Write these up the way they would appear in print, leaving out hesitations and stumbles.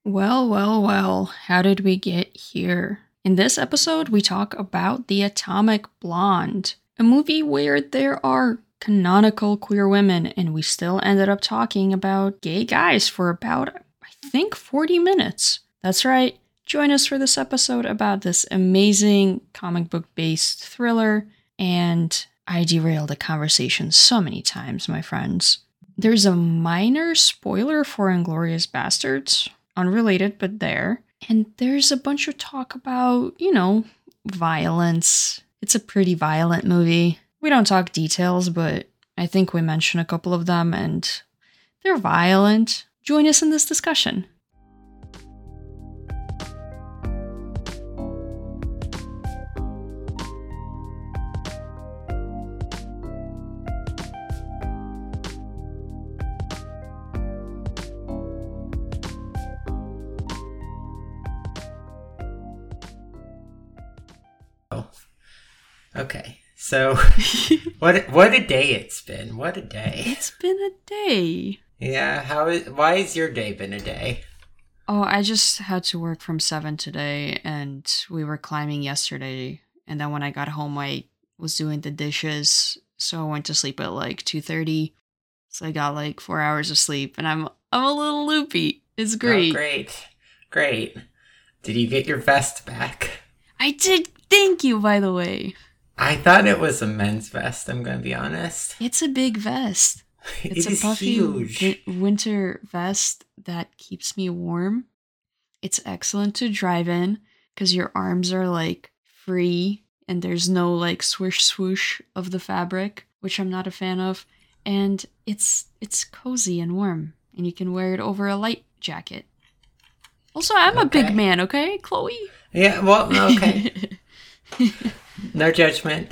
Well, well, well, how did we get here? In this episode, we talk about The Atomic Blonde, a movie where there are canonical queer women, and we still ended up talking about gay guys for about, I think, 40 minutes. That's right, join us for this episode about this amazing comic book based thriller, and I derailed the conversation so many times, my friends. There's a minor spoiler for Inglourious Bastards. Unrelated, but there. And there's a bunch of talk about, violence. It's a pretty violent movie. We don't talk details, but I think we mention a couple of them, and they're violent. Join us in this discussion. Okay, so what a day it's been. What a day. It's been a day. Yeah, why has your day been a day? Oh, I just had to work from 7 today, and we were climbing yesterday, and then when I got home I was doing the dishes, so I went to sleep at like 2:30. So I got like 4 hours of sleep, and I'm a little loopy. It's great. Oh, great. Did you get your vest back? I did. Thank you, by the way. I thought it was a men's vest, I'm going to be honest. It's a big vest. It's a puffy winter vest that keeps me warm. It's excellent to drive in because your arms are like free and there's no like swish swoosh of the fabric, which I'm not a fan of. And it's cozy and warm, and you can wear it over a light jacket. Also, I'm a big man, okay, Chloe? Yeah, well, okay. No judgment.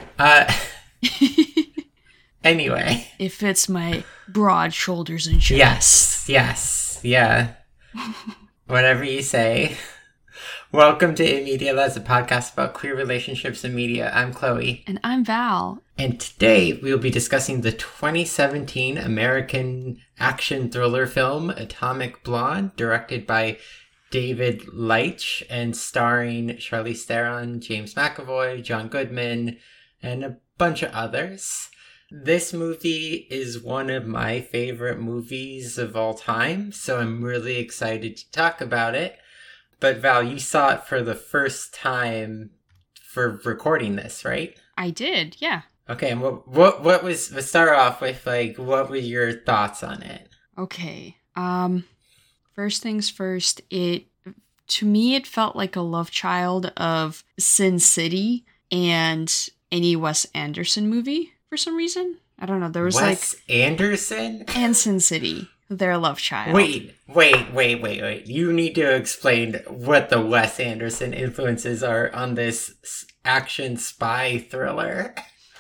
Anyway. It fits my broad shoulders and chest. Yes, yeah. Whatever you say. Welcome to In Media Less, a podcast about queer relationships in media. I'm Chloe. And I'm Val. And today we'll be discussing the 2017 American action thriller film Atomic Blonde, directed by David Leitch and starring Charlize Theron, James McAvoy, John Goodman, and a bunch of others. This movie is one of my favorite movies of all time, so I'm really excited to talk about it. But Val, you saw it for the first time for recording this, right? I did, yeah. Okay, and what was, let's start off with, like, what were your thoughts on it? Okay, first things first, to me it felt like a love child of Sin City and any Wes Anderson movie for some reason. I don't know, there was Wes Anderson? And Sin City. Their love child. Wait. You need to explain what the Wes Anderson influences are on this action spy thriller.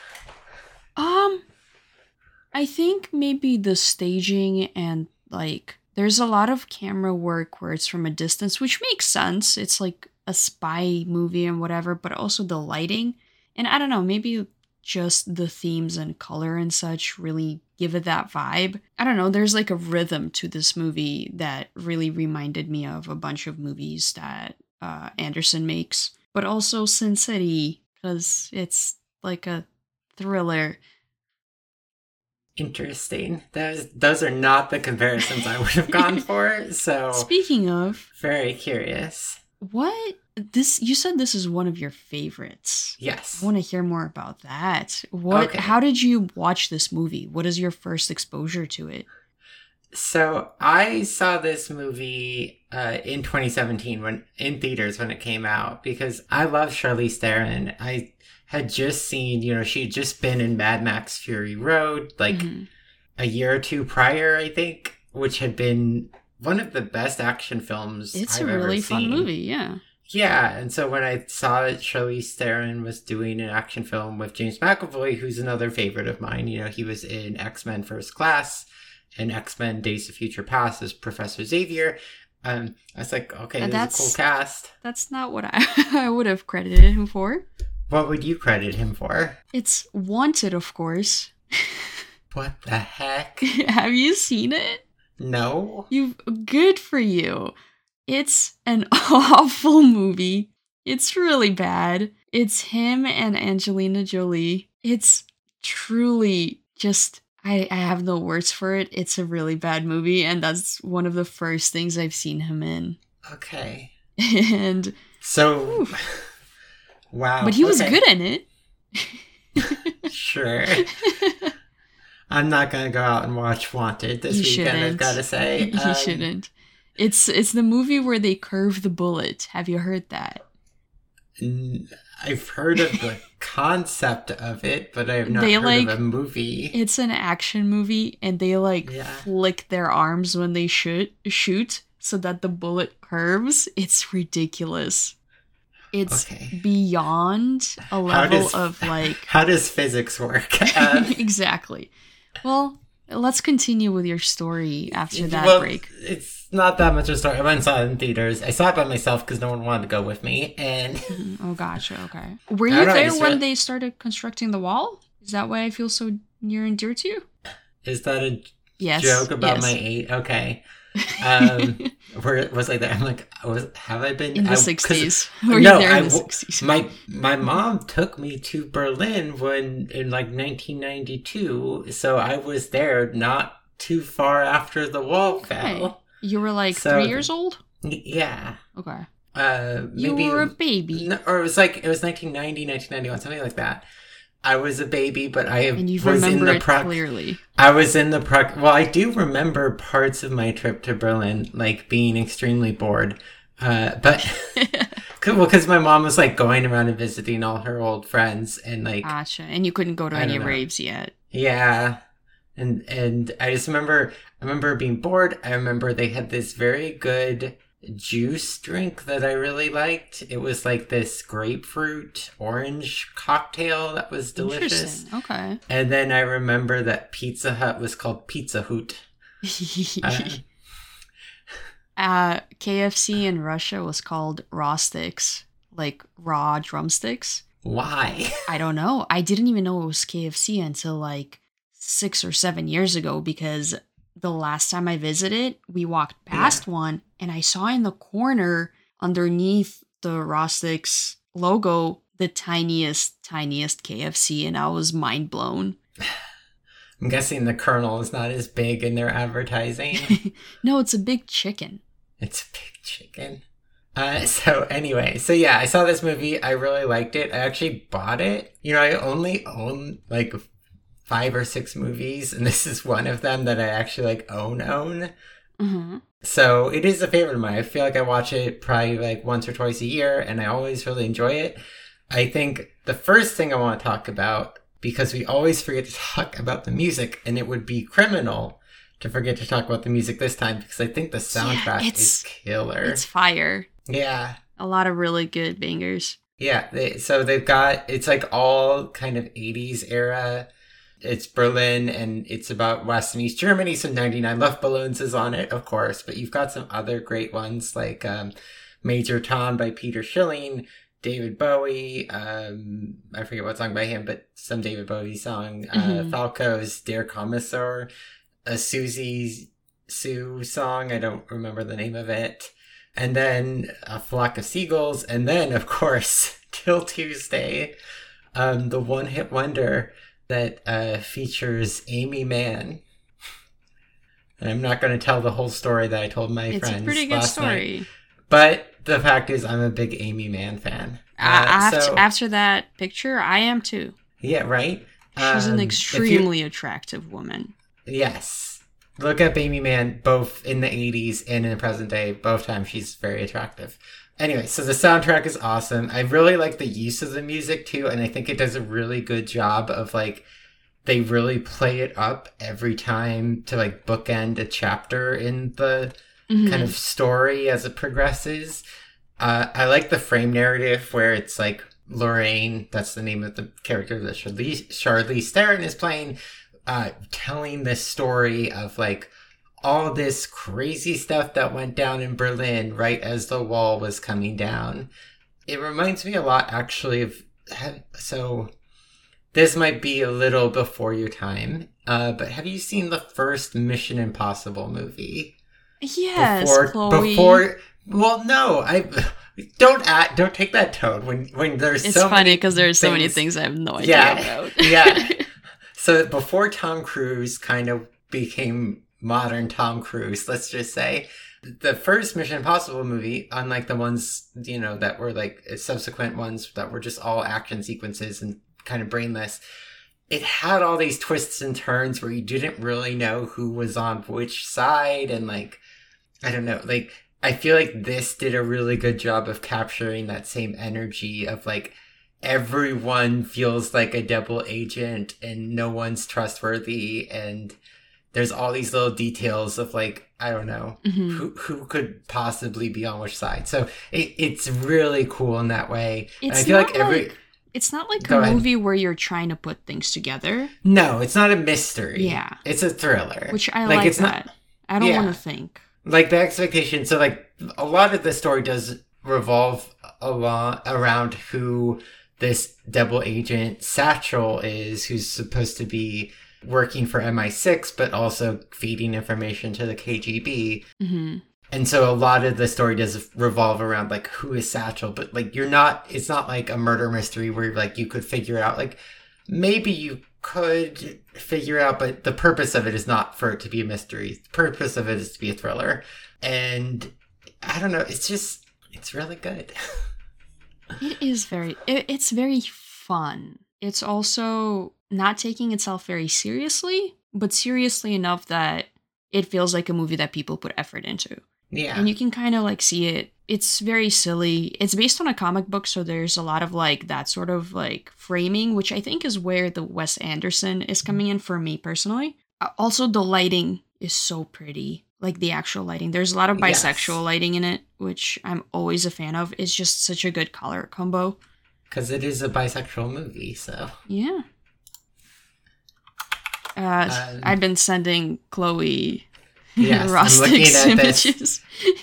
I think maybe the staging and, like, there's a lot of camera work where it's from a distance, which makes sense. It's like a spy movie and whatever, but also the lighting. And I don't know, maybe just the themes and color and such really give it that vibe. I don't know, there's like a rhythm to this movie that really reminded me of a bunch of movies that Anderson makes. But also Sin City, because it's like a thriller. Interesting. Those are not the comparisons I would have gone for, so... Speaking of... Very curious. You said this is one of your favorites. Yes. I want to hear more about that. How did you watch this movie? What is your first exposure to it? So I saw this movie in 2017 in theaters when it came out, because I love Charlize Theron. I had just seen, she had just been in Mad Max Fury Road, like a year or two prior, I think, which had been one of the best action films I've ever seen. It's a really fun movie, yeah. Yeah, and so when I saw that Charlize Theron was doing an action film with James McAvoy, who's another favorite of mine, he was in X-Men First Class and X-Men Days of Future Past as Professor Xavier. I was like, okay, that's a cool cast. That's not what I would have credited him for. What would you credit him for? It's Wanted, of course. What the heck? Have you seen it? No. Good for you. It's an awful movie. It's really bad. It's him and Angelina Jolie. It's truly just, I have no words for it. It's a really bad movie, and that's one of the first things I've seen him in. Okay. And so, wow. But he was good in it. Sure. I'm not gonna go out and watch Wanted this weekend, I've gotta say. You shouldn't. It's the movie where they curve the bullet. Have you heard that? I've heard of the concept of it, but I have not heard of a movie. It's an action movie, and they flick their arms when they shoot so that the bullet curves. It's ridiculous. It's beyond a level of like... How does physics work? Exactly. Well, let's continue with your story after that break. It's not that much of a story. I went and saw it in theaters. I saw it by myself because no one wanted to go with me. And oh, gotcha. Okay. Were you there when they started constructing the wall? Is that why I feel so near and dear to you? Is that a joke about my age? Okay. Where was I there? I'm like, have I been in the 60s? No, in the 60s? My mom took me to Berlin in like 1992, so I was there not too far after the wall fell. You were like 3 years old? Yeah. Okay. Maybe, you were a baby. Or it was 1990, 1991, something like that. I was a baby, but and you remember it clearly. I was in the well, I do remember parts of my trip to Berlin, like being extremely bored. But because my mom was like going around and visiting all her old friends, and like gotcha. And you couldn't go to any raves yet. Yeah, and I just remember being bored. I remember they had this very good juice drink that I really liked. It was like this grapefruit orange cocktail that was delicious. Okay. And then I remember that Pizza Hut was called Pizza Hoot. KFC in Russia was called raw sticks, like raw drumsticks. Why? I don't know. I didn't even know it was KFC until like 6 or 7 years ago, because the last time I visited, we walked past one, and I saw in the corner underneath the raw sticks logo the tiniest KFC, and I was mind blown. I'm guessing the Colonel is not as big in their advertising. No, it's a big chicken. It's a big chicken. So yeah, I saw this movie. I really liked it. I actually bought it. You know, I only own like 5 or 6 movies, and this is one of them that I actually like own. Mm-hmm. So it is a favorite of mine. I feel like I watch it probably like once or twice a year, and I always really enjoy it. I think the first thing I want to talk about, because we always forget to talk about the music, and it would be criminal to forget to talk about the music this time, because I think the soundtrack is killer. It's fire. Yeah. A lot of really good bangers. Yeah. It's like all kind of 80s era. It's Berlin, and it's about West and East Germany, so 99 Luftballons is on it, of course, but you've got some other great ones, like Major Tom by Peter Schilling, David Bowie, I forget what song by him, but some David Bowie song, Falco's Der Kommissar, a Susie Sue song, I don't remember the name of it, and then A Flock of Seagulls, and then, of course, Till Tuesday, the one-hit wonder that features Amy Mann. And I'm not going to tell the whole story that I told my friends last night. It's a pretty good story. But the fact is, I'm a big Amy Mann fan. After that picture, I am too. Yeah, right? She's an extremely attractive woman. Yes. Look up Amy Mann, both in the 80s and in the present day. Both times she's very attractive. Anyway, so the soundtrack is awesome. I really like the use of the music too, and I think it does a really good job of like, they really play it up every time to like bookend a chapter in the kind of story as it progresses. I like the frame narrative where it's like Lorraine, that's the name of the character that Charlize Theron is playing, telling this story of like all this crazy stuff that went down in Berlin right as the wall was coming down. It reminds me a lot, actually, of... So, this might be a little before your time, but have you seen the first Mission Impossible movie? Yes, Chloe. Well, no, I don't take that tone when there's It's so funny many because there's so many things. things I have no idea Yeah, about. yeah. So before Tom Cruise kind of became modern Tom Cruise, let's just say, the first Mission Impossible movie, unlike the ones, that were like subsequent ones that were just all action sequences and kind of brainless, it had all these twists and turns where you didn't really know who was on which side. And like, I don't know, like, I feel like this did a really good job of capturing that same energy of like, everyone feels like a double agent and no one's trustworthy, and there's all these little details of like, I don't know, who could possibly be on which side. So it's really cool in that way. And I feel like it's not like Go a ahead. movie where you're trying to put things together, No, it's not a mystery. Yeah. It's a thriller. which I like it's that. not I don't Yeah. want to think. like the expectation. So like a lot of the story does revolve around who this double agent Satchel is, who's supposed to be working for MI6 but also feeding information to the KGB. And so a lot of the story does revolve around like, who is Satchel, but like it's not like a murder mystery where like you could figure out, like maybe you could figure out, but the purpose of it is not for it to be a mystery. The purpose of it is to be a thriller. And I don't know, it's really good. It's very fun. It's also not taking itself very seriously, but seriously enough that it feels like a movie that people put effort into. Yeah. And you can kind of like see it. It's very silly. It's based on a comic book, so there's a lot of like that sort of like framing, which I think is where the Wes Anderson is coming in for me personally. Also, the lighting is so pretty. Like the actual lighting. There's a lot of bisexual lighting in it, which I'm always a fan of. It's just such a good color combo. Because it is a bisexual movie, so. Yeah. I've been sending Chloe Yes, Rostic's I'm looking at this. images.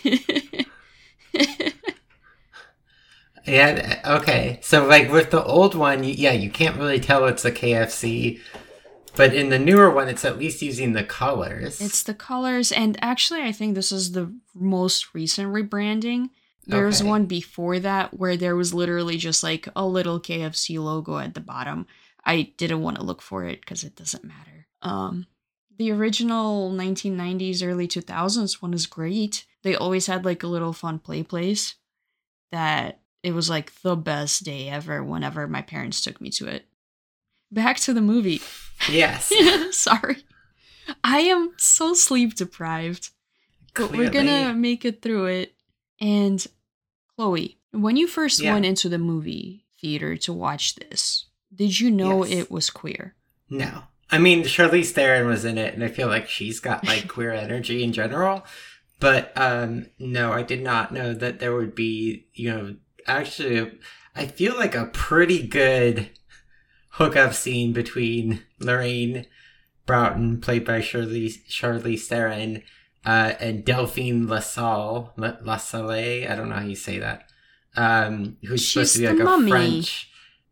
Yeah, okay. So, like, with the old one, you can't really tell it's a KFC. But in the newer one, it's at least using the colors. It's the colors, and actually, I think this is the most recent rebranding. There's Okay. one before that where there was literally just like a little KFC logo at the bottom. I didn't want to look for it because it doesn't matter. The original 1990s, early 2000s one is great. They always had like a little fun play place that it was like the best day ever whenever my parents took me to it. Back to the movie. Yes. Sorry. I am so sleep deprived. But we're Clearly. gonna make it through it. And Chloe, when you first Yeah. went into the movie theater to watch this, did you know Yes. it was queer? No. I mean, Charlize Theron was in it, and I feel like she's got, like, queer energy in general. But, no, I did not know that there would be, actually, I feel like a pretty good hookup scene between Lorraine Broughton, played by Charlize Theron, and Delphine LaSalle, I don't know how you say that, who's supposed to be She's like the a mummy. French.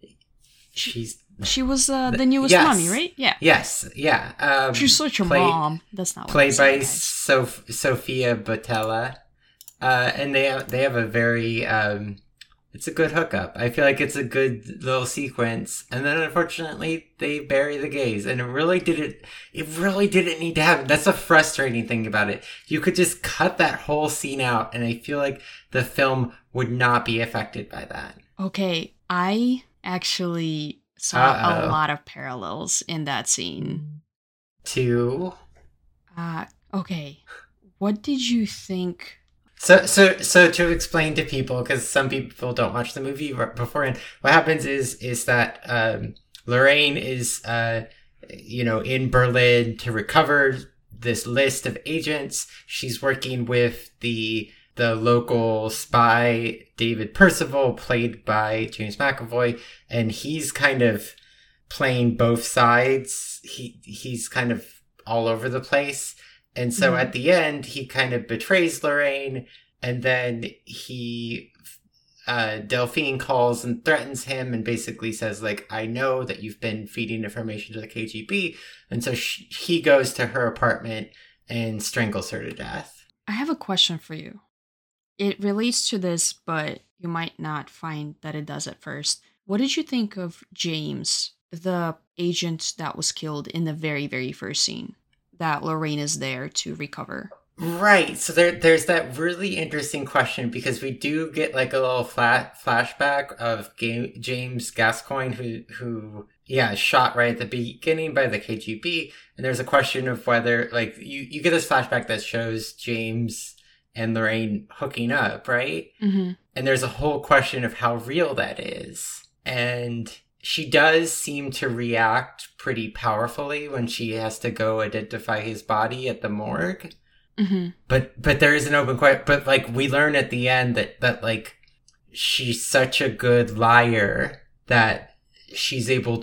She was the newest yes. mummy, right? Yeah. Yes, yeah. She's such a mom. That's not what Played by I'm saying, guys. Sophia Botella, and they have a very it's a good hookup. I feel like it's a good little sequence, and then unfortunately they bury the gays, and it really didn't need to happen. That's a frustrating thing about it. You could just cut that whole scene out, and I feel like the film would not be affected by that. Okay, I actually saw a Uh-oh. lot of parallels in that scene. To Okay, what did you think? So to explain to people, because some people don't watch the movie beforehand, what happens is that Lorraine is in Berlin to recover this list of agents. She's working with the local spy David Percival, played by James McAvoy, and he's kind of playing both sides. He's kind of all over the place. And so at the end, he kind of betrays Lorraine, and then Delphine calls and threatens him and basically says, like, I know that you've been feeding information to the KGB. And so he goes to her apartment and strangles her to death. I have a question for you. it relates to this, but you might not find that it does at first. What did you think of James, the agent that was killed in the very, very first scene that Lorraine is there to recover? Right. So there's that really interesting question because we do get like a little flashback of James Gascoigne who is shot right at the beginning by the KGB, and there's a question of whether like you get this flashback that shows James and Lorraine hooking up, right? Mm-hmm. And there's a whole question of how real that is, and she does seem to react pretty powerfully when she has to go identify his body at the morgue. Mm-hmm. But there is an open question. But like we learn at the end that like she's such a good liar that she's able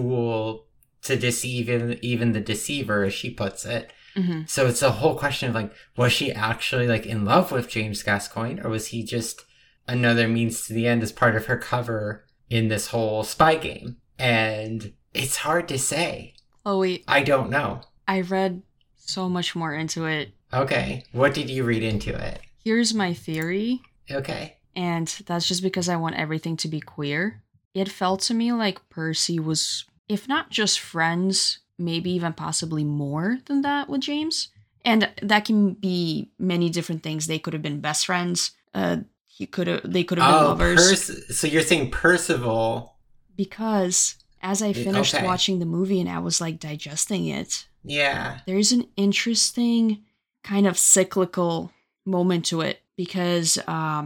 to deceive even the deceiver, as she puts it. Mm-hmm. So it's a whole question of like, was she actually like in love with James Gascoigne, or was he just another means to the end as part of her cover in this whole spy game? And it's hard to say. Oh wait, I don't know. I read so much more into it. Okay. What did you read into it? Here's my theory. Okay. And that's just because I want everything to be queer. It felt to me like Percy was, if not just friends, maybe even possibly more than that with James. And that can be many different things. They could have been best friends. They could have been lovers. So you're saying Percival? Because as I finished watching the movie and I was like digesting it, yeah, there's an interesting kind of cyclical moment to it because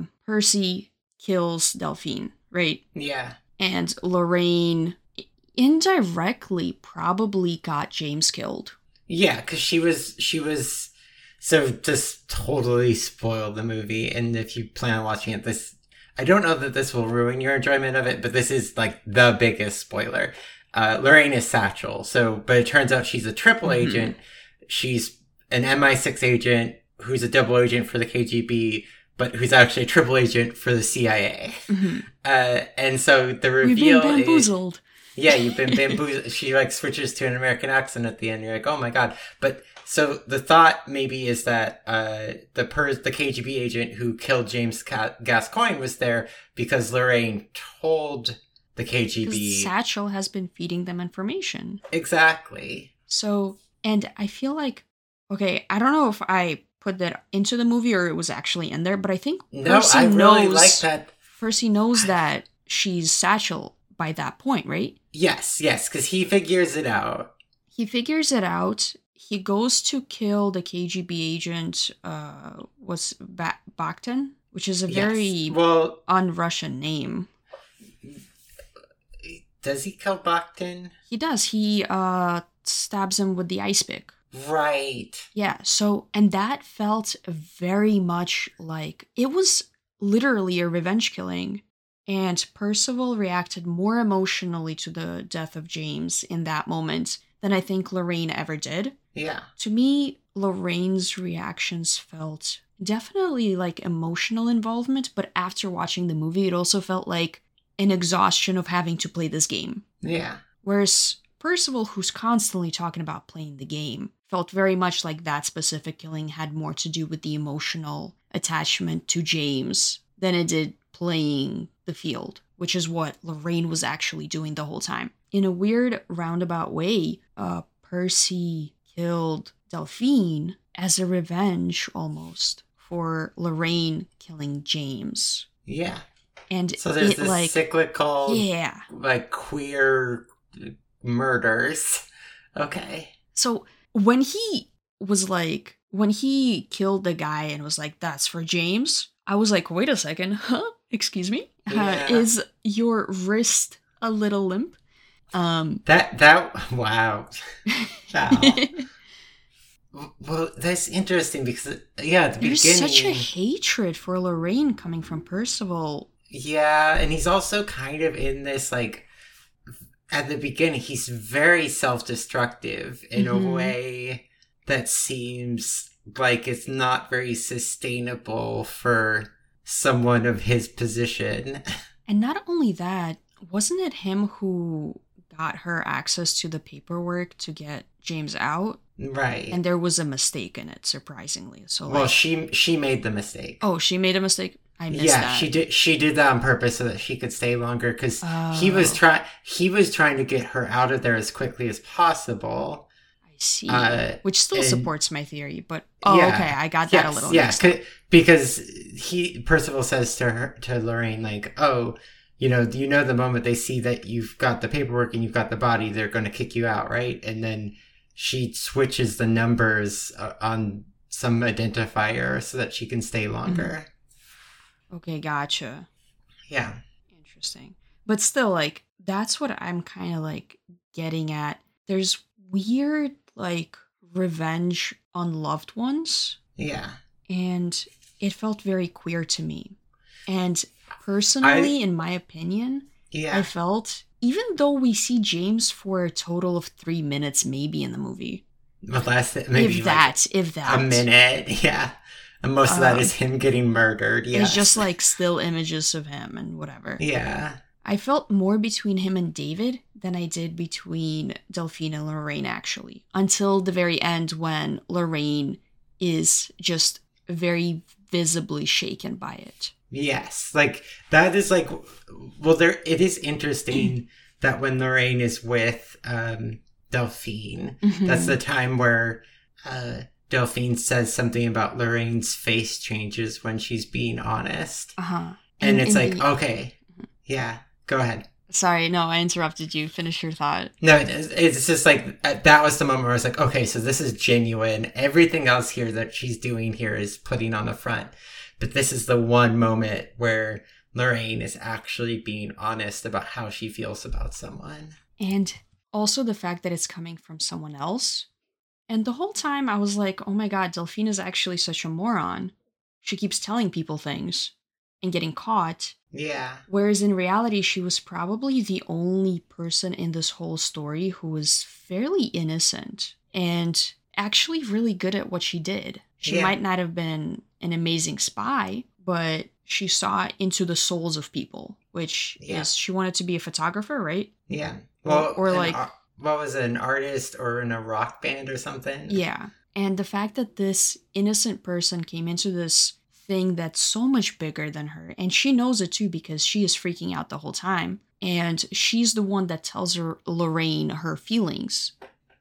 Percy kills Delphine, right? Yeah. And Lorraine indirectly probably got James killed. Yeah, because she was so just totally spoiled the movie. And if you plan on watching it, I don't know that this will ruin your enjoyment of it, but this is like the biggest spoiler. Lorraine is Satchel. But it turns out she's a triple agent. She's an MI6 agent who's a double agent for the KGB, but who's actually a triple agent for the CIA. Mm-hmm. And so the reveal We've been bamboozled. Yeah, you've been bamboozled. She like switches to an American accent at the end. You're like, oh my god. But so the thought maybe is that the KGB agent who killed James Gascoigne was there because Lorraine told the KGB. Satchel has been feeding them information. Exactly. So, and I feel like, okay, I don't know if I put that into the movie or it was actually in there, but I think Percy really like that. Percy knows that she's Satchel by that point, right? Yes, because he figures it out. He He goes to kill the KGB agent, was Bakhtin, which is a very un-Russian name. Does he kill Bakhtin? He does. He stabs him with the ice pick. Right. Yeah, so, and that felt very much like, it was literally a revenge killing. And Percival reacted more emotionally to the death of James in that moment than I think Lorraine ever did. Yeah. To me, Lorraine's reactions felt definitely like emotional involvement, but after watching the movie, it also felt like an exhaustion of having to play this game. Yeah. Whereas Percival, who's constantly talking about playing the game, felt very much like that specific killing had more to do with the emotional attachment to James than it did playing the field, which is what Lorraine was actually doing the whole time. In a weird roundabout way, Percy killed Delphine as a revenge almost for Lorraine killing James. Yeah. And so there's this cyclical, yeah, like queer murders. Okay. So when he killed the guy and was like, that's for James, I was like, wait a second, huh? Excuse me? Yeah. Is your wrist a little limp? Wow. Wow. Well, that's interesting because, at the beginning... There's such a hatred for Lorraine coming from Percival. Yeah, and he's also kind of in this, like, at the beginning, he's very self-destructive in a way that seems like it's not very sustainable for someone of his position. And not only that, wasn't it him who got her access to the paperwork to get James out. Right. And there was a mistake in it, surprisingly. So, well, she made the mistake. Oh, she made a mistake? I missed that. She did that on purpose so that she could stay longer because he was trying to get her out of there as quickly as possible. I see. Which still supports my theory, but okay, I got that a little. Yeah, because Percival says to Lorraine, like, oh, you know the moment they see that you've got the paperwork and you've got the body, they're going to kick you out, right? And then she switches the numbers on some identifier so that she can stay longer. Mm-hmm. Okay, gotcha. Yeah. Interesting. But still, like, that's what I'm kind of, like, getting at. There's weird, like, revenge on loved ones. Yeah. And it felt very queer to me. And personally, in my opinion, I felt, even though we see James for a total of 3 minutes maybe in the movie. Maybe if that. A minute, yeah. And most of that is him getting murdered, yeah. It's just like still images of him and whatever. Yeah. I felt more between him and David than I did between Delphine and Lorraine, actually. Until the very end when Lorraine is just very visibly shaken by it. Yes, like that is like, well, it is interesting that when Lorraine is with Delphine, that's the time where Delphine says something about Lorraine's face changes when she's being honest. And it's like, okay, yeah, go ahead. Sorry, no, I interrupted you. Finish your thought. No, it's just like, that was the moment where I was like, okay, so this is genuine. Everything else here that she's doing here is putting on the front. But this is the one moment where Lorraine is actually being honest about how she feels about someone. And also the fact that it's coming from someone else. And the whole time I was like, oh my god, Delphine is actually such a moron. She keeps telling people things and getting caught. Yeah. Whereas in reality, she was probably the only person in this whole story who was fairly innocent and actually really good at what she did. She might not have been an amazing spy, but she saw into the souls of people, which is, she wanted to be a photographer, right? Yeah. Well, or like, what was it, an artist or in a rock band or something? Yeah. And the fact that this innocent person came into this thing that's so much bigger than her, and she knows it too because she is freaking out the whole time, and she's the one that tells her Lorraine her feelings.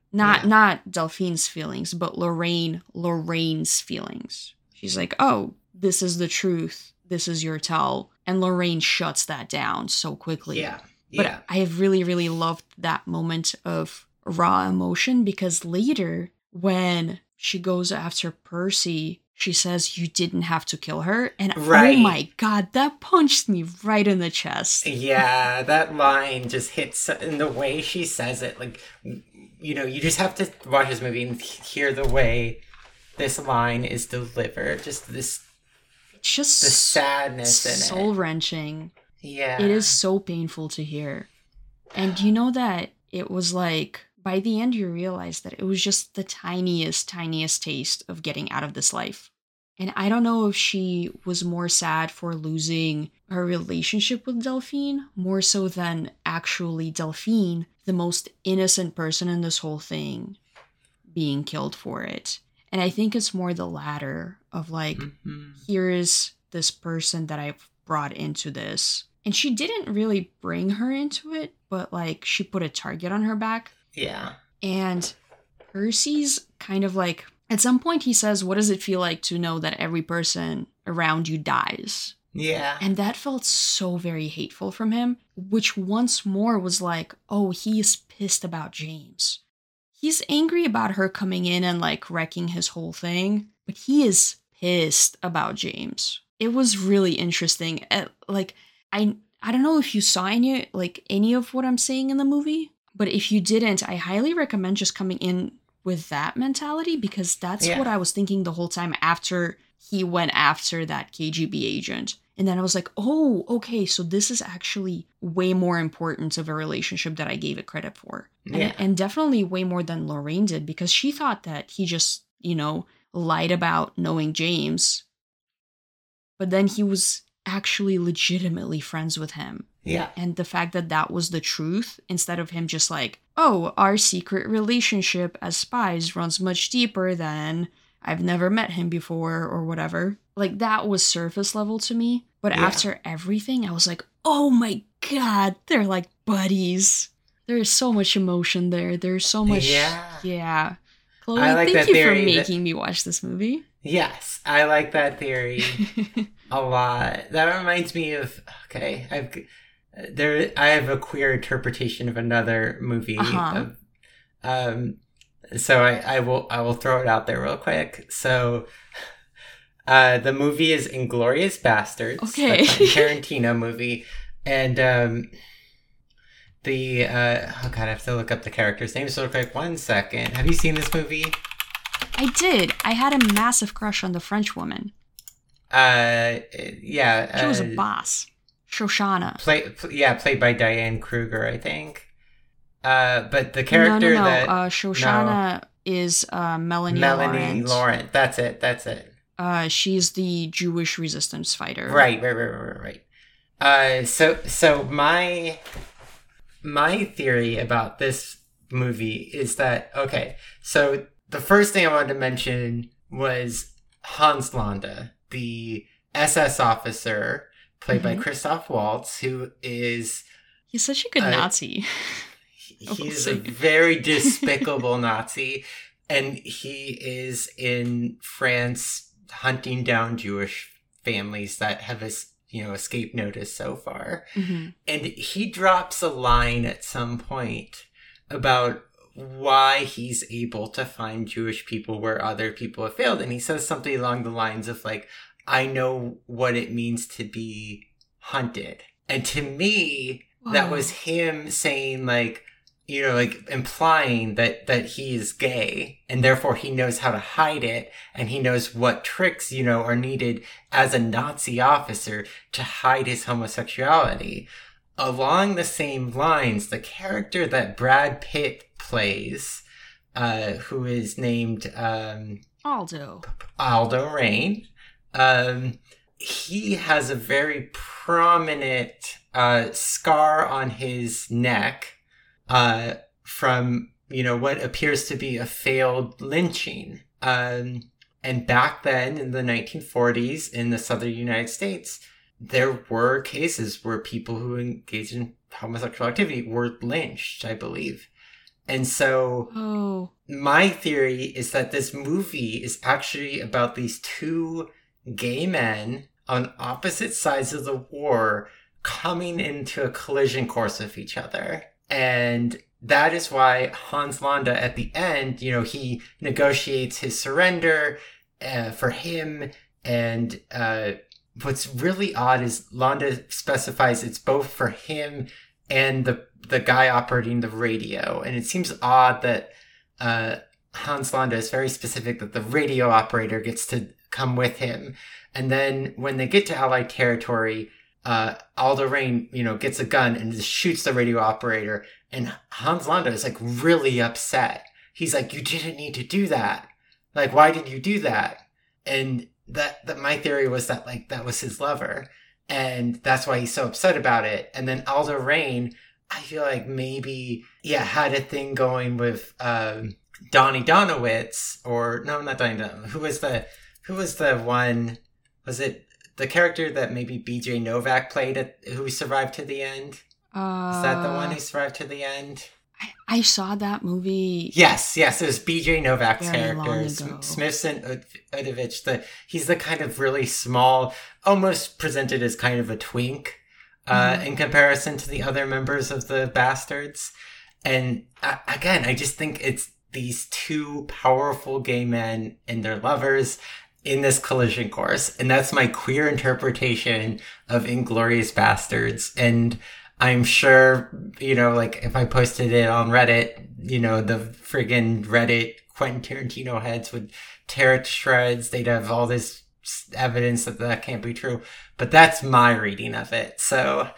Not Delphine's feelings, but Lorraine's feelings. She's like, oh, this is the truth. This is your tell. And Lorraine shuts that down so quickly. Yeah. But I have really, really loved that moment of raw emotion because later when she goes after Percy, she says, you didn't have to kill her. And oh my god, that punched me right in the chest. Yeah, that line just hits in the way she says it. Like, you know, you just have to watch this movie and hear the way this line is delivered. Just this, it's just the sadness in it. Soul-wrenching. Yeah. It is so painful to hear. And you know that it was like, by the end you realize that it was just the tiniest taste of getting out of this life. And I don't know if she was more sad for losing her relationship with Delphine, more so than actually Delphine, the most innocent person in this whole thing, being killed for it. And I think it's more the latter of like, here is this person that I've brought into this. And she didn't really bring her into it, but like she put a target on her back. Yeah. And Percy's kind of like, at some point he says, what does it feel like to know that every person around you dies? Yeah. And that felt so very hateful from him, which once more was like, oh, he is pissed about James. He's angry about her coming in and like wrecking his whole thing, but he is pissed about James. It was really interesting. Like, I don't know if you saw any of what I'm saying in the movie, but if you didn't, I highly recommend just coming in with that mentality because that's what I was thinking the whole time after he went after that KGB agent. And then I was like, oh, okay, so this is actually way more important of a relationship that I gave it credit for. Yeah. And definitely way more than Lorraine did because she thought that he just, lied about knowing James. But then he was actually legitimately friends with him. Yeah. And the fact that that was the truth, instead of him just like, oh, our secret relationship as spies runs much deeper than I've never met him before or whatever. Like, that was surface level to me. But after everything, I was like, oh my God, they're like buddies. There's so much emotion there. There's so much. Yeah. Chloe, thank you for making me watch this movie. Yes, I like that theory a lot. That reminds me of, okay, I have a queer interpretation of another movie. So I will throw it out there real quick. So the movie is Inglourious Basterds. Okay. A Tarantino movie. And oh God, I have to look up the character's name so real quick. 1 second. Have you seen this movie? I did. I had a massive crush on the French woman. Yeah. She was a boss. Shoshana. Played by Diane Kruger, I think. But the character Shoshana is Melanie Laurent. That's it. She's the Jewish resistance fighter. Right. So my theory about this movie is that, okay, so the first thing I wanted to mention was Hans Landa, the SS officer played by Christoph Waltz, who is... He's such a good Nazi. He's a very despicable Nazi, and he is in France hunting down Jewish families that have escaped notice so far. Mm-hmm. And he drops a line at some point about why he's able to find Jewish people where other people have failed. And he says something along the lines of like, I know what it means to be hunted. And to me, that was him saying like, implying that he is gay and therefore he knows how to hide it and he knows what tricks, are needed as a Nazi officer to hide his homosexuality. Along the same lines, the character that Brad Pitt plays, who is named Aldo Raine, he has a very prominent scar on his neck from, what appears to be a failed lynching. And back then in the 1940s in the southern United States, there were cases where people who engaged in homosexual activity were lynched, I believe. And so my theory is that this movie is actually about these two gay men on opposite sides of the war coming into a collision course with each other. And that is why Hans Landa at the end, he negotiates his surrender for him. And what's really odd is Landa specifies it's both for him and the guy operating the radio. And it seems odd that Hans Landa is very specific that the radio operator gets to come with him. And then when they get to Allied territory, Aldo Raine, gets a gun and just shoots the radio operator. And Hans Landa is like really upset. He's like, you didn't need to do that. Like, why did you do that? And that my theory was that like that was his lover. And that's why he's so upset about it. And then Aldo Raine, I feel like maybe, had a thing going with Donnie Donowitz, or no, not Donnie Donowitz. Who was the one? Was it the character that maybe B.J. Novak played who survived to the end? Is that the one who survived to the end? I saw that movie. Yes, it was B.J. Novak's character, Smithson Udovich. He's the kind of really small, almost presented as kind of a twink in comparison to the other members of the Bastards. And again, I just think it's these two powerful gay men and their lovers in this collision course. And that's my queer interpretation of Inglourious Basterds. And I'm sure, if I posted it on Reddit, the friggin' Reddit Quentin Tarantino heads would tear it to shreds. They'd have all this evidence that can't be true. But that's my reading of it. So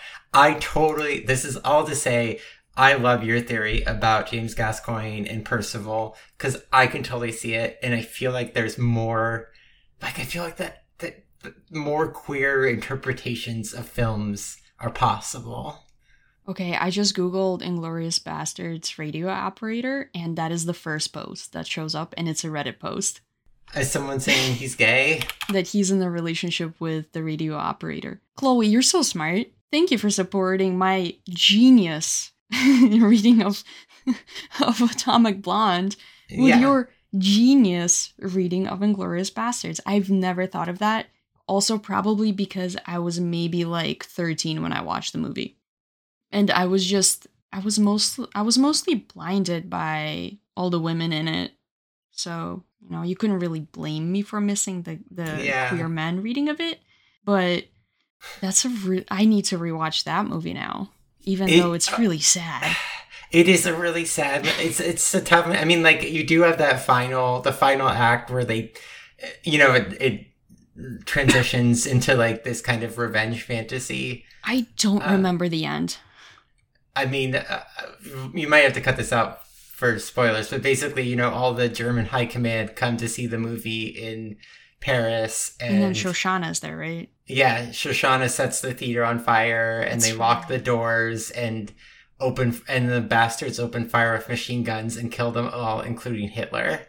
this is all to say, I love your theory about James Gascoigne and Percival, because I can totally see it. And I feel like there's more, I feel like that more queer interpretations of films are possible. Okay, I just Googled Inglourious Bastards radio operator, and that is the first post that shows up, and it's a Reddit post. Is someone saying he's gay? That he's in a relationship with the radio operator. Chloe, you're so smart. Thank you for supporting my genius reading of Atomic Blonde with your genius reading of Inglourious Bastards. I've never thought of that. Also, probably because I was maybe like 13 when I watched the movie. And I was mostly blinded by all the women in it. So, you know, you couldn't really blame me for missing the queer men reading of it. But that's I need to rewatch that movie now, even though it's really sad. It is a really sad. It's a tough. I mean, like, you do have the final act where they, you know, it transitions into like this kind of revenge fantasy. I don't remember the end. I mean, you might have to cut this out for spoilers, but basically, you know, all the German high command come to see the movie in Paris, and then Shoshana's there, right? Yeah, Shoshana sets the theater on fire, and they lock the doors and the bastards open fire with machine guns and kill them all, including Hitler.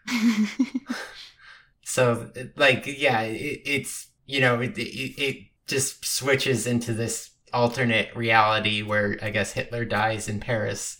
So, like, yeah, it's, you know, it just switches into this alternate reality where I guess Hitler dies in Paris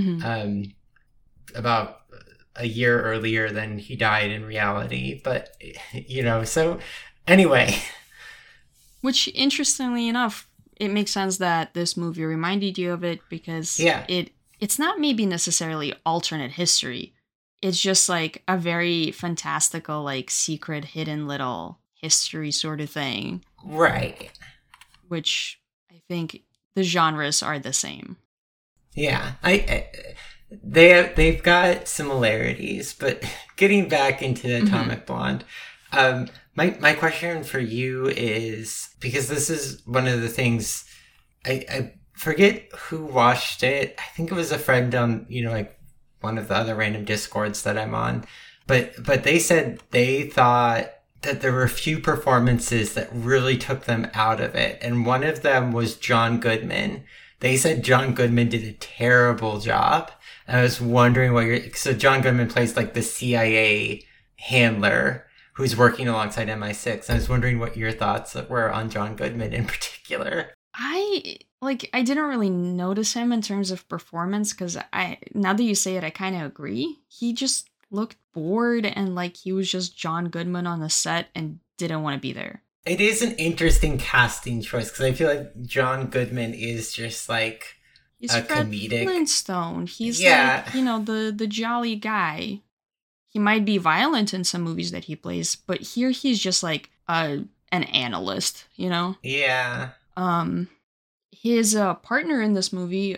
about a year earlier than he died in reality. But, you know, so anyway. Which, interestingly enough, it makes sense that this movie reminded you of it because it's not maybe necessarily alternate history. It's just like a very fantastical, like, secret hidden little history sort of thing. Right. Which I think the genres are the same. Yeah. They've got similarities, but getting back into Atomic Blonde, my question for you is, because this is one of the things, I forget who watched it. I think it was a friend on, you know, like one of the other random Discords that I'm on, but they said they thought that there were a few performances that really took them out of it. And one of them was John Goodman. They said John Goodman did a terrible job. I was wondering so John Goodman plays like the CIA handler who's working alongside MI6. I was wondering what your thoughts were on John Goodman in particular. I didn't really notice him in terms of performance because now that you say it, I kind of agree. He just looked bored and like he was just John Goodman on the set and didn't want to be there. It is an interesting casting choice because I feel like John Goodman is just like he's a Fred comedic Flintstone. He's like, you know, the jolly guy. He might be violent in some movies that he plays, but here he's just like an analyst, you know? Yeah. His partner in this movie,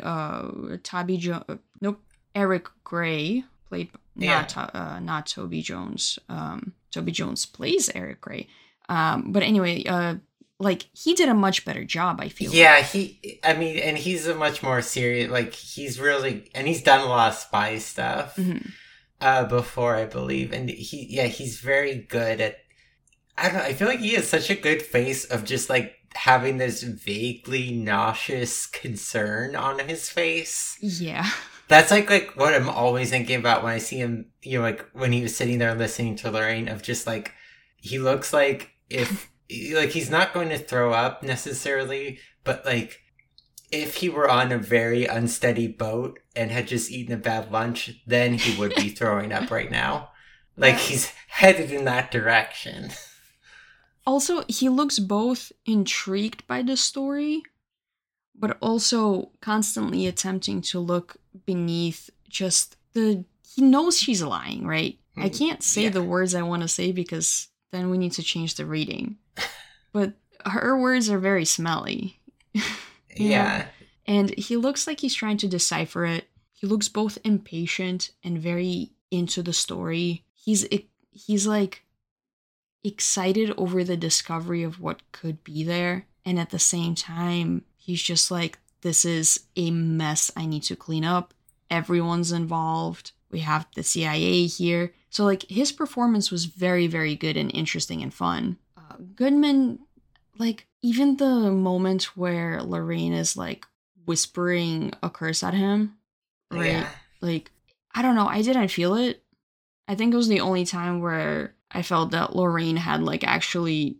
Eric Gray, played not Toby Jones. Toby Jones plays Eric Gray. But anyway, like he did a much better job, I feel. Yeah, and he's a much more serious, like he's done a lot of spy stuff before, I believe. And he's very good at, I don't know, I feel like he has such a good face of just like having this vaguely nauseous concern on his face. Yeah. That's like what I'm always thinking about when I see him, you know, like when he was sitting there listening to Lorraine, of just like, he looks like if, like, he's not going to throw up necessarily, but like if he were on a very unsteady boat and had just eaten a bad lunch, then he would be throwing up right now. Like he's headed in that direction. Also, he looks both intrigued by the story, but also constantly attempting to look beneath just he knows she's lying, right? I can't say the words I want to say because then we need to change the reading. But her words are very smelly. Yeah. know? And he looks like he's trying to decipher it. He looks both impatient and very into the story. He's like excited over the discovery of what could be there. And at the same time, he's just like, this is a mess I need to clean up. Everyone's involved. We have the CIA here. So like his performance was very, very good and interesting and fun. Goodman, like, even the moment where Lorraine is, like, whispering a curse at him, right? Yeah. Like, I don't know, I didn't feel it. I think it was the only time where I felt that Lorraine had, like, actually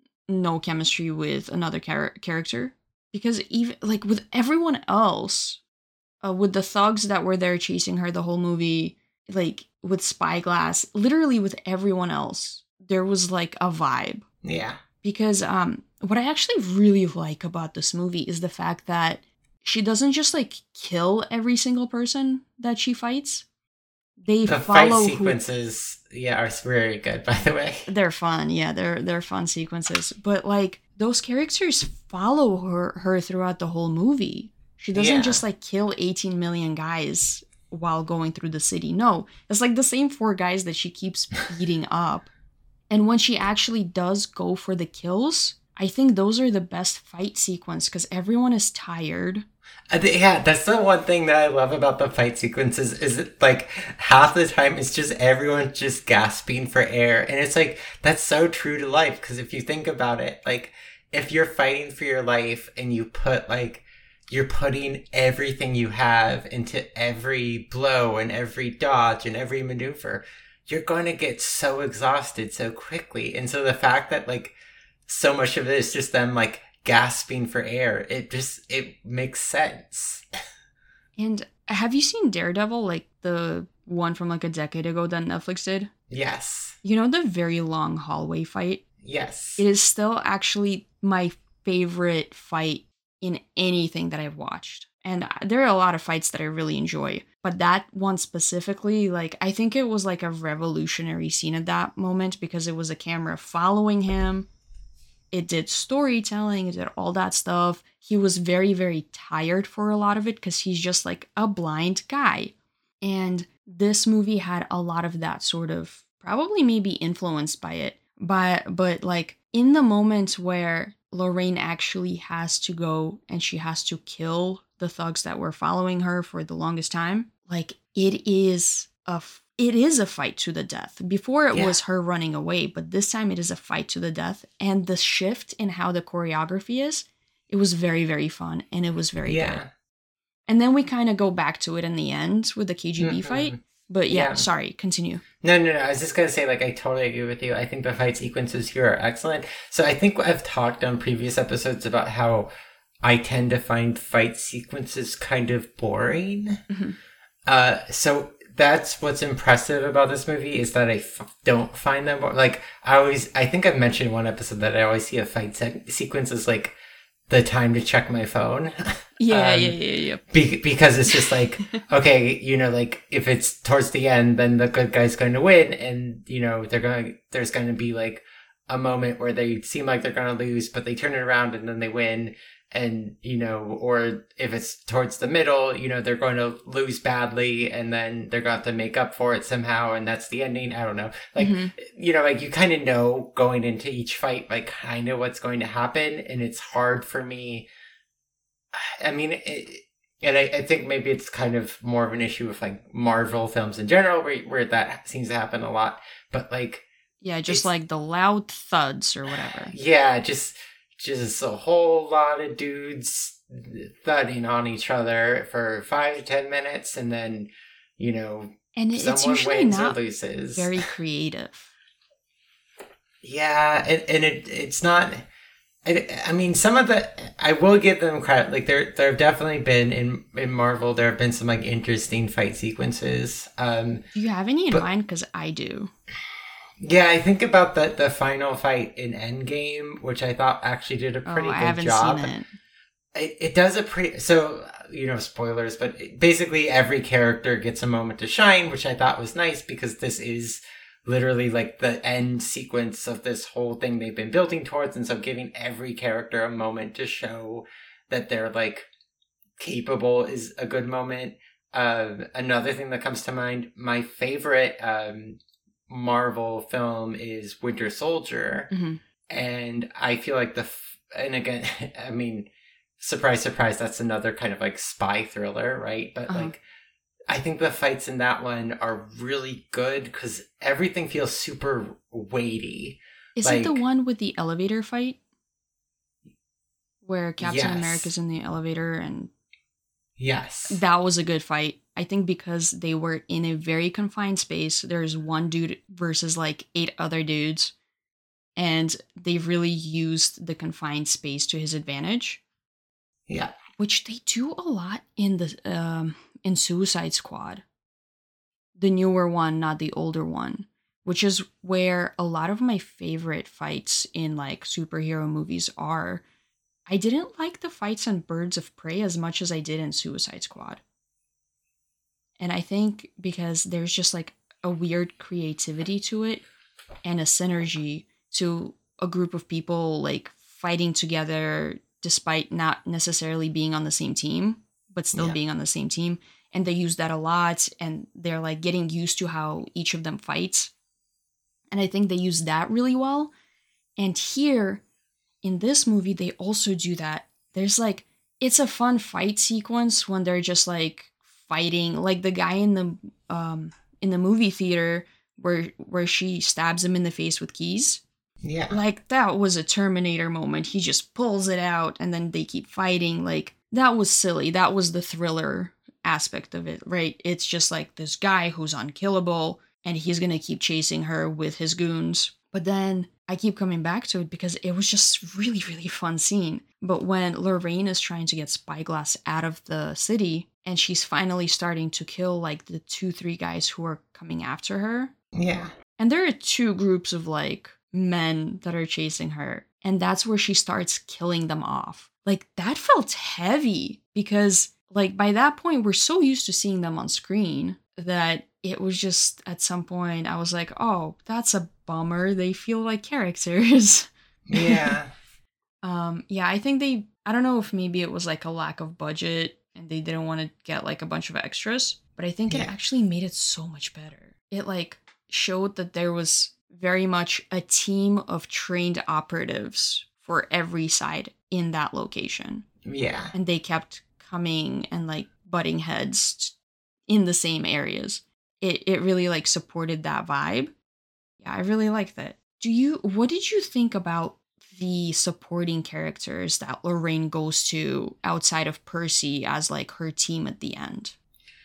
no chemistry with another character. Because even, like, with everyone else, with the thugs that were there chasing her the whole movie, like, with Spyglass, literally with everyone else, there was, like, a vibe. Yeah. Because what I actually really like about this movie is the fact that she doesn't just, like, kill every single person that she fights. They The fight follow sequences, are very good, by the way. they're fun. Yeah, they're fun sequences. But, like, those characters follow her throughout the whole movie. She doesn't just, like, kill 18 million guys while going through the city. No, it's like the same 4 guys that she keeps beating up. And when she actually does go for the kills, I think those are the best fight sequence because everyone is tired. Yeah, that's the one thing that I love about the fight sequences is it, like, half the time it's just everyone just gasping for air. And it's like, that's so true to life. Because if you think about it, like, if you're fighting for your life and you put, like, you're putting everything you have into every blow and every dodge and every maneuver, you're going to get so exhausted so quickly. And so the fact that, like, so much of it is just them, like, gasping for air, it makes sense. And have you seen Daredevil, like the one from like a decade ago that Netflix did? Yes. You know the very long hallway fight? Yes. It is still actually my favorite fight in anything that I've watched. And there are a lot of fights that I really enjoy. But that one specifically, like, I think it was like a revolutionary scene at that moment because it was a camera following him. It did storytelling, it did all that stuff. He was very, very tired for a lot of it because he's just like a blind guy. And this movie had a lot of that sort of, probably maybe influenced by it. But like in the moments where Lorraine actually has to go and she has to kill the thugs that were following her for the longest time, like it is a fight to the death. Before it was her running away, but this time it is a fight to the death. And the shift in how the choreography is, it was very, very fun and it was very good. And then we kind of go back to it in the end with the KGB fight. But sorry, continue. No. I was just going to say, like, I totally agree with you. I think the fight sequences here are excellent. So I think I've talked on previous episodes about how I tend to find fight sequences kind of boring. So that's what's impressive about this movie is that I don't find them like I think I've mentioned in one episode that I always see a fight sequence as like the time to check my phone. Yeah. Because it's just like, okay, you know, like if it's towards the end, then the good guy's going to win, and you know there's going to be like a moment where they seem like they're going to lose, but they turn it around and then they win. And, you know, or if it's towards the middle, you know, they're going to lose badly and then they're going to have to make up for it somehow. And that's the ending. I don't know. Like, you know, like you kind of know going into each fight, like kind of what's going to happen. And it's hard for me. I mean, and I think maybe it's kind of more of an issue with like Marvel films in general where that seems to happen a lot. But like. Yeah, just like the loud thuds or whatever. Yeah, just a whole lot of dudes thudding on each other for 5 to 10 minutes, and then, you know, and it's usually wins not or loses. Very creative. Yeah, and it's not. I mean, some of the I will give them credit. Like there have definitely been in Marvel. There have been some like interesting fight sequences. Do you have any in mind? Because I do. Yeah, I think about the final fight in Endgame, which I thought actually did a pretty good job. Seen it. It does a pretty... So, you know, spoilers, but basically every character gets a moment to shine, which I thought was nice because this is literally like the end sequence of this whole thing they've been building towards. And so giving every character a moment to show that they're like capable is a good moment. Another thing that comes to mind, my favorite... Marvel film is Winter Soldier, and I feel like and again, I mean, surprise, surprise, that's another kind of like spy thriller, right? But like, I think the fights in that one are really good because everything feels super weighty. Is it Like, the one with the elevator fight? Where Captain yes. America's in the elevator, and Yes. that was a good fight. I think because they were in a very confined space. There's one dude versus like 8 other dudes, and they really used the confined space to his advantage, Yeah. which they do a lot in the in Suicide Squad, the newer one, not the older one, which is where a lot of my favorite fights in like superhero movies are. I didn't like the fights on Birds of Prey as much as I did in Suicide Squad. And I think because there's just like a weird creativity to it and a synergy to a group of people like fighting together despite not necessarily being on the same team, but still Yeah. being on the same team. And they use that a lot, and they're like getting used to how each of them fights. And I think they use that really well. And here in this movie, they also do that. There's like, it's a fun fight sequence when they're just like fighting, like the guy in the movie theater where she stabs him in the face with keys. Yeah. Like that was a Terminator moment. He just pulls it out and then they keep fighting. Like that was silly. That was the thriller aspect of it, right? It's just like this guy who's unkillable and he's gonna keep chasing her with his goons. But then I keep coming back to it because it was just really, really fun scene. But when Lorraine is trying to get Spyglass out of the city and she's finally starting to kill like the 2-3 guys who are coming after her. Yeah. And there are 2 groups of like men that are chasing her. And that's where she starts killing them off. Like that felt heavy because like by that point we're so used to seeing them on screen that it was just at some point I was like, oh, that's a bummer. They feel like characters. Yeah. Yeah, I think I don't know if maybe it was like a lack of budget and they didn't want to get like a bunch of extras, but I think it actually made it so much better. It like showed that there was very much a team of trained operatives for every side in that location. Yeah. And they kept coming and like butting heads in the same areas. It really like supported that vibe. Yeah, I really liked that. What did you think about the supporting characters that Lorraine goes to outside of Percy as like her team at the end?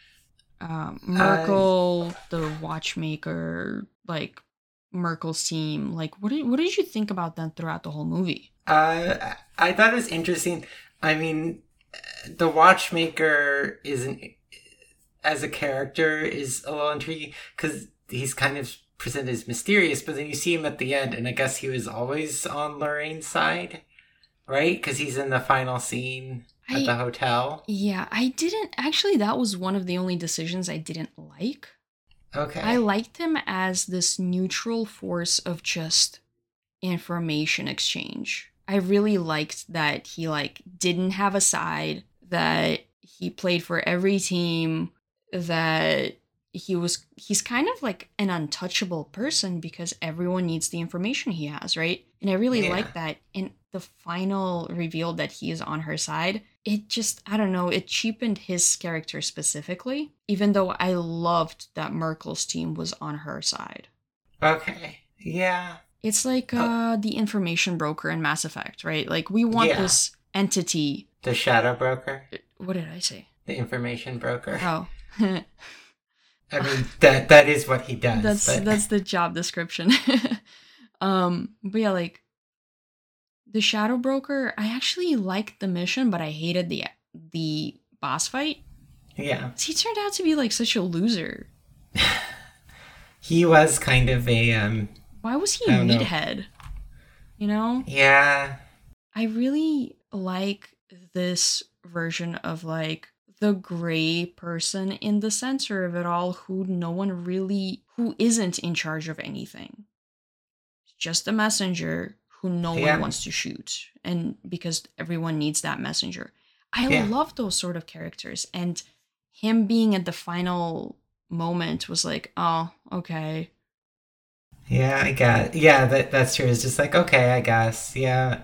Merkel, the watchmaker, like Merkel's team. Like, what did you think about them throughout the whole movie? I thought it was interesting. I mean, the watchmaker as a character is a little intriguing because he's kind of presented as mysterious, but then you see him at the end, and I guess he was always on Lorraine's side, right? Because he's in the final scene at the hotel. Yeah, I didn't actually. That was one of the only decisions I didn't like. Okay. I liked him as this neutral force of just information exchange. I really liked that he like didn't have a side, that he played for every team, that he's kind of like an untouchable person because everyone needs the information he has, right? And I really like that. And the final reveal that he is on her side, it just, I don't know, it cheapened his character specifically, even though I loved that Merkel's team was on her side. Okay. Yeah. It's like the information broker in Mass Effect, right? Like we want this entity. The shadow broker? What did I say? The information broker. Oh. I mean, that is what he does. That's the job description. But yeah, like the shadow broker, I actually liked the mission, but I hated the boss fight. Yeah. He turned out to be like such a loser. He was kind of a why was he a meathead? You know? Yeah. I really like this version of like the gray person in the center of it all who isn't in charge of anything. Just a messenger who no one wants to shoot. And because everyone needs that messenger. I love those sort of characters. And him being at the final moment was like, oh, okay. Yeah, I guess. Yeah, that's true. It's just like, okay, I guess. Yeah.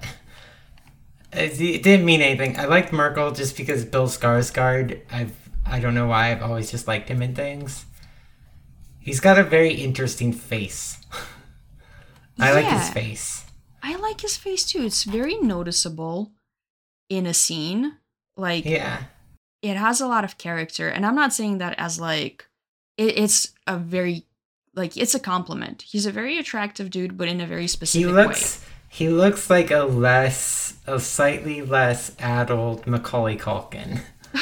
It didn't mean anything. I liked Merkel just because Bill Skarsgård, I don't know why, I've always just liked him in things. He's got a very interesting face. I like his face. I like his face too. It's very noticeable in a scene. Like, Yeah. it has a lot of character. And I'm not saying that as like, it's a very, like, it's a compliment. He's a very attractive dude, but in a very specific way. He looks like a slightly less addled Macaulay Culkin.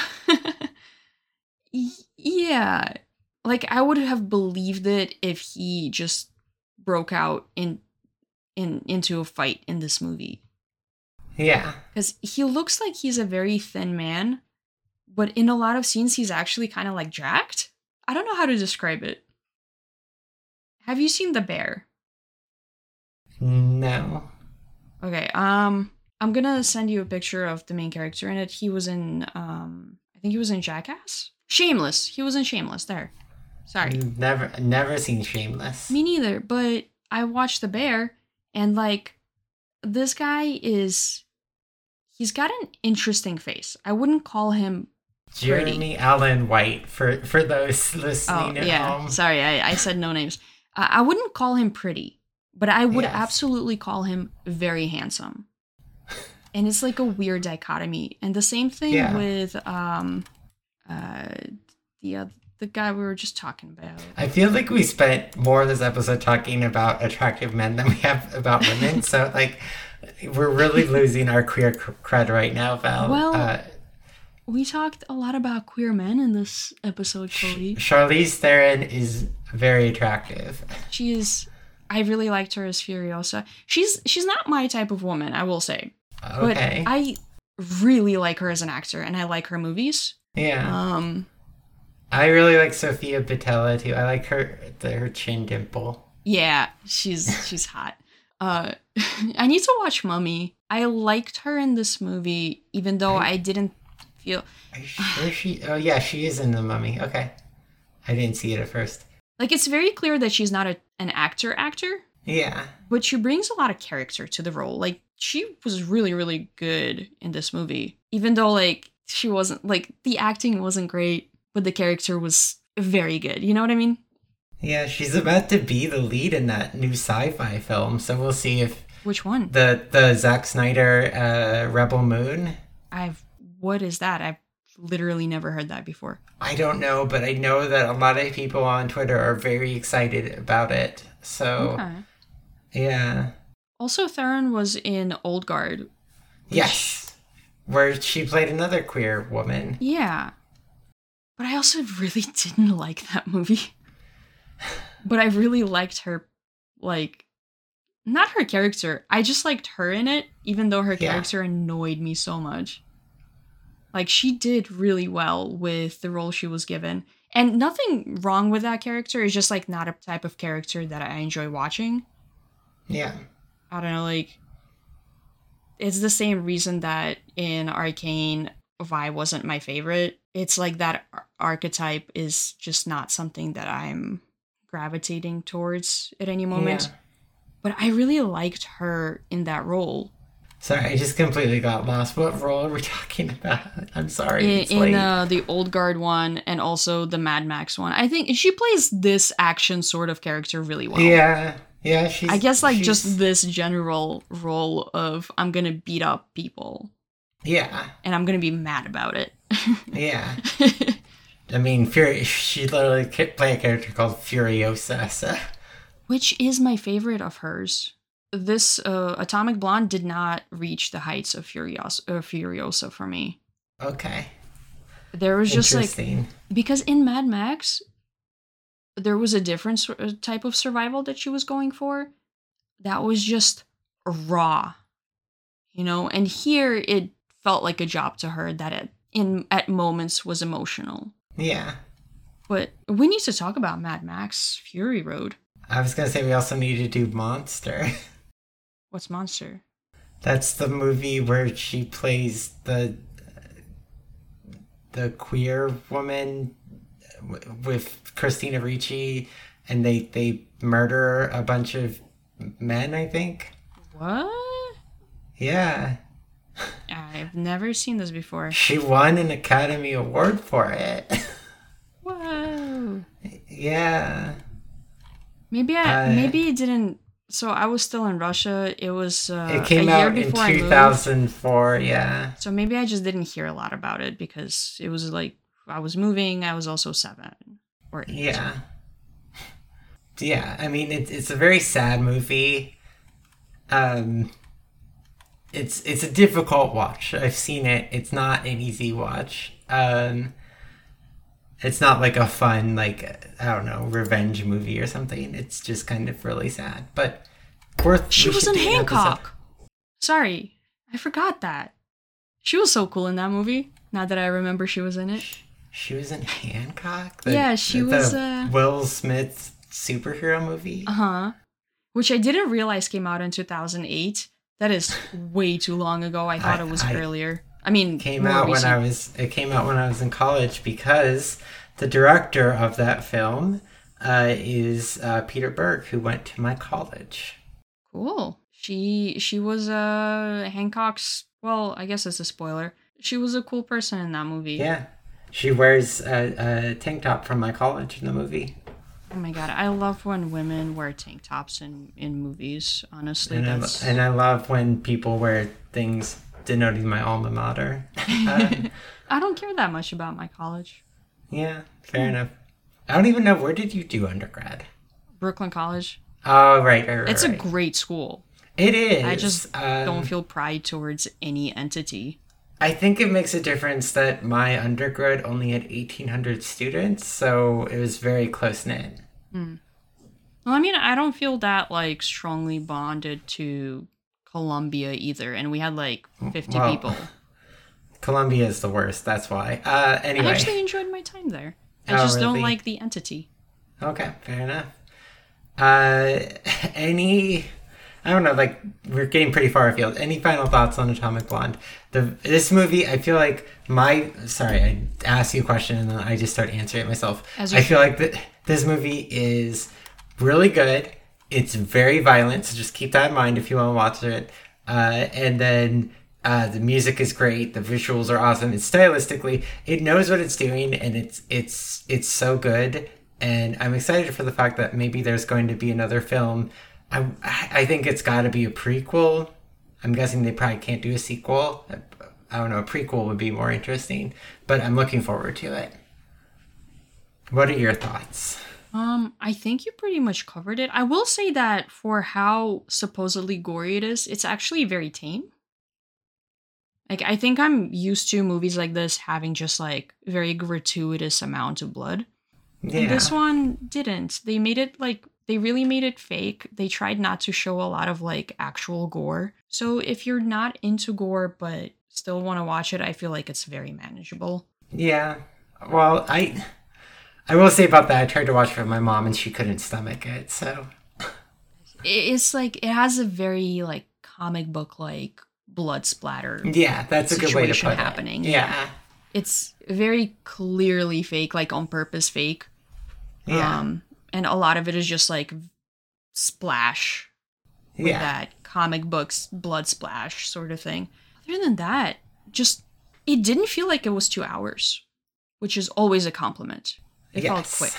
Yeah. Like, I would have believed it if he just broke out into a fight in this movie. Yeah. Because he looks like he's a very thin man, but in a lot of scenes, he's actually kind of like jacked. I don't know how to describe it. Have you seen The Bear? No. Okay, I'm gonna send you a picture of the main character in it. He was in, I think he was in Jackass? Shameless. He was in Shameless, there. Sorry. Never seen Shameless. Me neither, but I watched The Bear, and like, this guy he's got an interesting face. I wouldn't call him pretty. Jeremy Allen White, for those listening at home. Sorry, I said no names. I wouldn't call him pretty, but I would absolutely call him very handsome. And it's like a weird dichotomy. And the same thing with the guy we were just talking about. I feel like we spent more of this episode talking about attractive men than we have about women. So, like, we're really losing our queer cred right now, Val. Well, we talked a lot about queer men in this episode, Cody. Charlize Theron is very attractive. She is. I really liked her as Furiosa. She's not my type of woman, I will say. Okay. But I really like her as an actor, and I like her movies. Yeah. I really like Sophia Boutella too. I like her chin dimple. Yeah, she's hot. I need to watch Mummy. I liked her in this movie, even though I didn't feel. Are you sure oh yeah, she is in The Mummy. Okay, I didn't see it at first. Like, it's very clear that she's not an actor. Yeah. But she brings a lot of character to the role. Like, she was really, really good in this movie, even though like she wasn't like the acting wasn't great. But the character was very good. You know what I mean? Yeah, she's about to be the lead in that new sci-fi film. So we'll see if... Which one? The Zack Snyder Rebel Moon. What is that? I've literally never heard that before. I don't know, but I know that a lot of people on Twitter are very excited about it. So, yeah. Also, Theron was in Old Guard. Yes. Where she played another queer woman. Yeah. But I also really didn't like that movie. But I really liked her, like, not her character. I just liked her in it, even though her character annoyed me so much. Like, she did really well with the role she was given. And nothing wrong with that character. It's just, like, not a type of character that I enjoy watching. Yeah. I don't know, like, it's the same reason that in Arcane, Vi wasn't my favorite. It's like that archetype is just not something that I'm gravitating towards at any moment. Yeah. But I really liked her in that role. Sorry, I just completely got lost. What role are we talking about? I'm sorry. In the Old Guard one and also the Mad Max one. I think she plays this action sort of character really well. Yeah. Yeah, I guess like just this general role of I'm going to beat up people. Yeah. And I'm going to be mad about it. Yeah. I mean, she literally could play a character called Furiosa. So. Which is my favorite of hers. This Atomic Blonde did not reach the heights of Furiosa for me. Okay. There was just like... Because in Mad Max, there was a different type of survival that she was going for. That was just raw. You know? And here, it felt like a job to her that at moments was emotional. Yeah. But we need to talk about Mad Max Fury Road. I was going to say we also need to do Monster. What's Monster? That's the movie where she plays the queer woman with Christina Ricci, and they murder a bunch of men, I think. What? Yeah. I've never seen this before. She won an Academy Award for it. Whoa. Yeah. Maybe it didn't So I was still in Russia. It was It came a year out in before I moved. 2004, yeah. So maybe I just didn't hear a lot about it because it was like I was moving. I was also 7 or 8. Yeah. Yeah, I mean, it's a very sad movie. It's a difficult watch. I've seen it. It's not an easy watch. It's not like a fun, like, I don't know, revenge movie or something. It's just kind of really sad. But She was in Hancock. Sorry, I forgot that. She was so cool in that movie. Now that I remember she was in it. She was in Hancock? She was... Will Smith's superhero movie? Uh-huh. Which I didn't realize came out in 2008. That is way too long ago. I thought it was earlier. I mean, it came out when I was in college because the director of that film is Peter Berg, who went to my college. Cool. She was Hancock's, well, I guess it's a spoiler. She was a cool person in that movie. Yeah. She wears a tank top from my college in the movie. Oh my god, I love when women wear tank tops in movies, honestly. And I love when people wear things denoting my alma mater. I don't care that much about my college. Yeah, fair enough. I don't even know, where did you do undergrad? Brooklyn College. Oh, right. It's a great school. It is. I just don't feel pride towards any entity. I think it makes a difference that my undergrad only had 1,800 students, so it was very close-knit. Well, I mean, I don't feel that, like, strongly bonded to Columbia either, and we had, like, 50 people. Columbia is the worst, that's why. Anyway. I actually enjoyed my time there. I just don't like the entity. Okay, fair enough. I don't know, like, we're getting pretty far afield. Any final thoughts on Atomic Blonde? This movie, I feel like sorry, I asked you a question and then I just start answering it myself. I feel like this movie is really good. It's very violent, so just keep that in mind if you want to watch it. And then the music is great. The visuals are awesome. It's stylistically, it knows what it's doing, and it's so good. And I'm excited for the fact that maybe there's going to be another film. I think it's got to be a prequel. I'm guessing they probably can't do a sequel. I don't know, a prequel would be more interesting, but I'm looking forward to it. What are your thoughts? I think you pretty much covered it. I will say that for how supposedly gory it is, it's actually very tame. Like, I think I'm used to movies like this having just, like, very gratuitous amount of blood. Yeah. And this one didn't. They really made it fake. They tried not to show a lot of, like, actual gore. So if you're not into gore but still want to watch it, I feel like it's very manageable. Yeah. Well, I will say about that, I tried to watch it with my mom and she couldn't stomach it, so. It's like, it has a very, like, comic book, like, blood splatter. Yeah, that's a good way to put it. Happening. Yeah. It's very clearly fake, like, on purpose fake. Yeah. And a lot of it is just, like, splash. With that comic books blood splash sort of thing. Other than that, just, it didn't feel like it was 2 hours, which is always a compliment. It felt quick.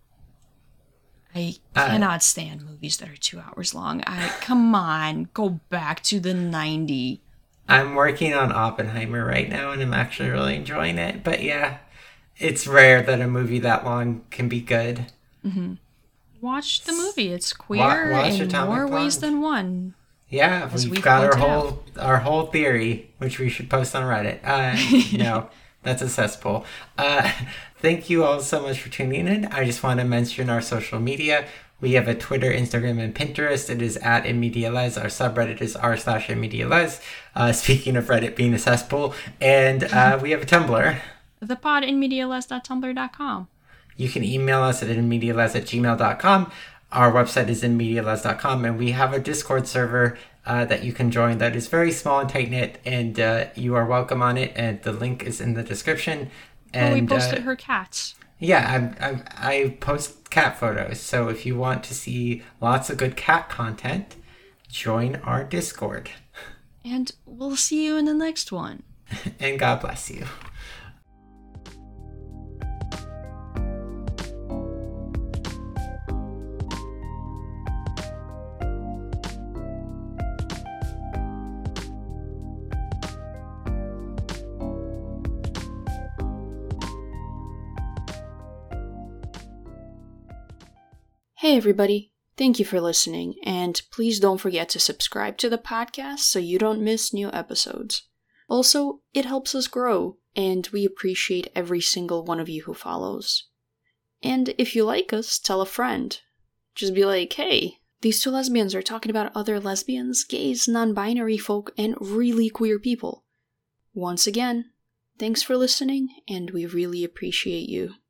I cannot stand movies that are 2 hours long. Come on, go back to the 90. I'm working on Oppenheimer right now, and I'm actually really enjoying it. But yeah, it's rare that a movie that long can be good. Mm-hmm. Watch the movie. It's queer in more ways than one. Yeah, we've got our whole theory, which we should post on Reddit. No, that's a cesspool. Thank you all so much for tuning in. I just want to mention our social media. We have a Twitter, Instagram, and Pinterest. It is at InMediaLes. Our subreddit is r/InMediaLes. Speaking of Reddit being a cesspool. And we have a Tumblr. thepodinmediales.tumblr.com. You can email us at inmediales@gmail.com. Our website is inmediales.com, and we have a Discord server that you can join that is very small and tight-knit, and you are welcome on it, and the link is in the description. And we posted her cats. Yeah, I post cat photos, so if you want to see lots of good cat content, join our Discord. And we'll see you in the next one. And God bless you. Hey everybody, thank you for listening, and please don't forget to subscribe to the podcast so you don't miss new episodes. Also, it helps us grow, and we appreciate every single one of you who follows. And if you like us, tell a friend. Just be like, hey, these two lesbians are talking about other lesbians, gays, non-binary folk, and really queer people. Once again, thanks for listening, and we really appreciate you.